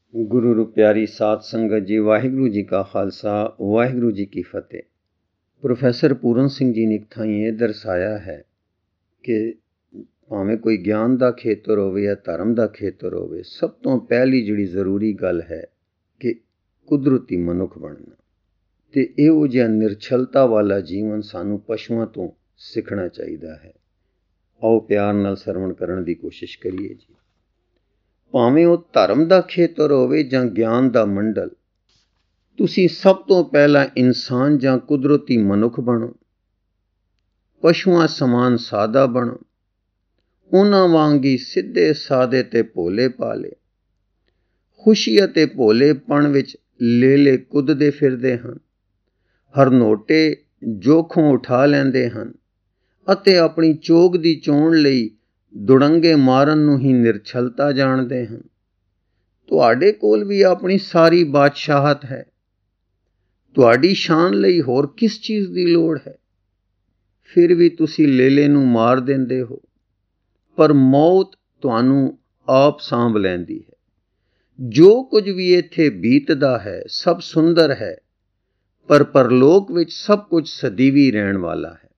ਗੁਰੂ ਰੂ ਪਿਆਰੀ ਸਾਧ ਸੰਗਤ ਜੀ, ਵਾਹਿਗੁਰੂ ਜੀ ਕਾ ਖਾਲਸਾ, ਵਾਹਿਗੁਰੂ ਜੀ ਕੀ ਫਤਿਹ। ਪ੍ਰੋਫੈਸਰ ਪੂਰਨ ਸਿੰਘ ਜੀ ਨੇ ਇੱਕ ਥਾਂ ਇਹ ਦਰਸਾਇਆ ਹੈ ਕਿ ਭਾਵੇਂ ਕੋਈ ਗਿਆਨ ਦਾ ਖੇਤਰ ਹੋਵੇ ਜਾਂ ਧਰਮ ਦਾ ਖੇਤਰ ਹੋਵੇ, ਸਭ ਤੋਂ ਪਹਿਲੀ ਜਿਹੜੀ ਜ਼ਰੂਰੀ ਗੱਲ ਹੈ ਕਿ ਕੁਦਰਤੀ ਮਨੁੱਖ ਬਣਨਾ। ਅਤੇ ਇਹੋ ਜਿਹਾ ਨਿਰਛਲਤਾ ਵਾਲਾ ਜੀਵਨ ਸਾਨੂੰ ਪਸ਼ੂਆਂ ਤੋਂ ਸਿੱਖਣਾ ਚਾਹੀਦਾ ਹੈ। ਆਓ ਪਿਆਰ ਨਾਲ ਸਰਵਣ ਕਰਨ ਦੀ ਕੋਸ਼ਿਸ਼ ਕਰੀਏ ਜੀ। ਭਾਵੇਂ ਉਹ ਧਰਮ ਦਾ ਖੇਤਰ ਹੋਵੇ ਜਾਂ ਗਿਆਨ ਦਾ ਮੰਡਲ, ਤੁਸੀਂ ਸਭ ਤੋਂ ਪਹਿਲਾਂ ਇਨਸਾਨ ਜਾਂ ਕੁਦਰਤੀ ਮਨੁੱਖ ਬਣੋ। ਪਸ਼ੂਆਂ ਸਮਾਨ ਸਾਦਾ ਬਣੋ, ਉਹਨਾਂ ਵਾਂਗ ਹੀ ਸਿੱਧੇ ਸਾਦੇ ਤੇ ਭੋਲੇ ਭਾਲੇ। ਖੁਸ਼ੀ ਅਤੇ ਭੋਲੇਪਣ ਵਿੱਚ ਲੇਲੇ ਕੁੱਦਦੇ ਫਿਰਦੇ ਹਨ, ਹਰਨੋਟੇ ਜੋਖੋਂ ਉਠਾ ਲੈਂਦੇ ਹਨ ਅਤੇ ਆਪਣੀ ਚੋਗ ਦੀ ਚੋਣ ਲਈ ਦੁੜੰਗੇ ਮਾਰਨ ਨੂੰ ਹੀ ਨਿਰਛਲਤਾ ਜਾਣਦੇ ਹਨ। ਤੁਹਾਡੇ ਕੋਲ ਵੀ ਆਪਣੀ ਸਾਰੀ ਬਾਦਸ਼ਾਹਤ ਹੈ। ਤੁਹਾਡੀ ਸ਼ਾਨ ਲਈ ਹੋਰ ਕਿਸ ਚੀਜ਼ ਦੀ ਲੋੜ ਹੈ? ਫਿਰ ਵੀ ਤੁਸੀਂ ਲੇਲੇ ਨੂੰ ਮਾਰ ਦਿੰਦੇ ਹੋ, ਪਰ ਮੌਤ ਤੁਹਾਨੂੰ ਆਪ ਸਾਂਭ ਲੈਂਦੀ ਹੈ। ਜੋ ਕੁਝ ਵੀ ਇੱਥੇ ਬੀਤਦਾ ਹੈ ਸਭ ਸੁੰਦਰ ਹੈ, ਪਰ ਪਰਲੋਕ ਵਿੱਚ ਸਭ ਕੁਝ ਸਦੀਵੀ ਰਹਿਣ ਵਾਲਾ ਹੈ।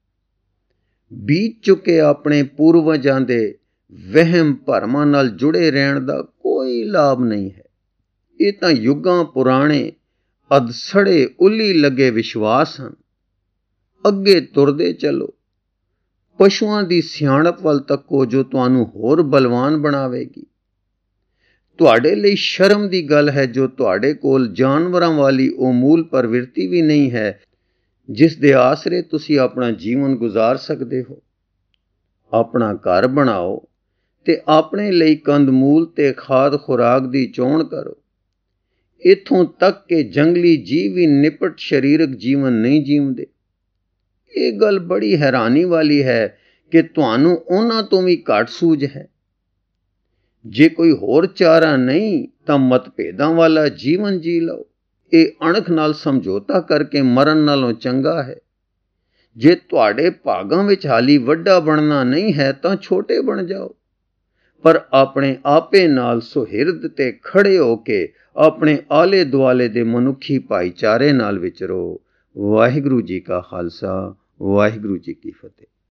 ਬੀਤ ਚੁੱਕੇ ਆਪਣੇ ਪੂਰਵਜਾਂ ਦੇ ਵਹਿਮ ਭਰਮਾਂ ਨਾਲ ਜੁੜੇ ਰਹਿਣ ਦਾ ਕੋਈ ਲਾਭ ਨਹੀਂ ਹੈ। ਇਹ ਤਾਂ ਯੁੱਗਾਂ ਪੁਰਾਣੇ ਅਧਸੜੇ ਉੱਲੀ ਲੱਗੇ ਵਿਸ਼ਵਾਸ ਹਨ। ਅੱਗੇ ਤੁਰਦੇ ਚਲੋ, ਪਸ਼ੂਆਂ ਦੀ ਸਿਆਣਪ ਵੱਲ ਤੱਕੋ ਜੋ ਤੁਹਾਨੂੰ ਹੋਰ ਬਲਵਾਨ ਬਣਾਵੇਗੀ। ਤੁਹਾਡੇ ਲਈ ਸ਼ਰਮ ਦੀ ਗੱਲ ਹੈ ਜੋ ਤੁਹਾਡੇ ਕੋਲ ਜਾਨਵਰਾਂ ਵਾਲੀ ਉਹ ਮੂਲ ਪ੍ਰਵਿਰਤੀ ਵੀ ਨਹੀਂ ਹੈ ਜਿਸ ਦੇ ਆਸਰੇ ਤੁਸੀਂ ਆਪਣਾ ਜੀਵਨ ਗੁਜ਼ਾਰ ਸਕਦੇ ਹੋ। ਆਪਣਾ ਘਰ ਬਣਾਓ ਤੇ ਆਪਣੇ ਲਈ ਕੰਦਮੂਲ ਤੇ ਖਾਦ ਖੁਰਾਕ ਦੀ ਚੋਣ ਕਰੋ। ਇੱਥੋਂ ਤੱਕ ਕਿ ਜੰਗਲੀ ਜੀਵ ਵੀ ਨਿਪਟ ਸਰੀਰਕ ਜੀਵਨ ਨਹੀਂ ਜੀਉਂਦੇ। ਇਹ ਗੱਲ ਬੜੀ ਹੈਰਾਨੀ ਵਾਲੀ ਹੈ ਕਿ ਤੁਹਾਨੂੰ ਉਹਨਾਂ ਤੋਂ ਵੀ ਘੱਟ ਸੂਝ ਹੈ। ਜੇ ਕੋਈ ਹੋਰ ਚਾਰਾ ਨਹੀਂ ਤਾਂ ਮਤਭੇਦਾਂ ਵਾਲਾ ਜੀਵਨ ਜੀ ਲਓ। ਇਹ ਅਣਖ ਨਾਲ ਸਮਝੌਤਾ ਕਰਕੇ ਮਰਨ ਨਾਲੋਂ ਚੰਗਾ ਹੈ। ਜੇ ਤੁਹਾਡੇ ਭਾਗਾਂ ਵਿੱਚ ਹਾਲੀ ਵੱਡਾ ਬਣਨਾ ਨਹੀਂ ਹੈ ਤਾਂ ਛੋਟੇ ਬਣ ਜਾਓ, ਪਰ ਆਪਣੇ ਆਪੇ ਨਾਲ ਸੁਹਿਰਦ ਤੇ ਖੜੇ ਹੋ ਕੇ ਆਪਣੇ ਆਲੇ ਦੁਆਲੇ ਦੇ ਮਨੁੱਖੀ ਭਾਈਚਾਰੇ ਨਾਲ ਵਿਚਰੋ। ਵਾਹਿਗੁਰੂ ਜੀ ਕਾ ਖਾਲਸਾ, ਵਾਹਿਗੁਰੂ ਜੀ ਕੀ ਫਤਿਹ।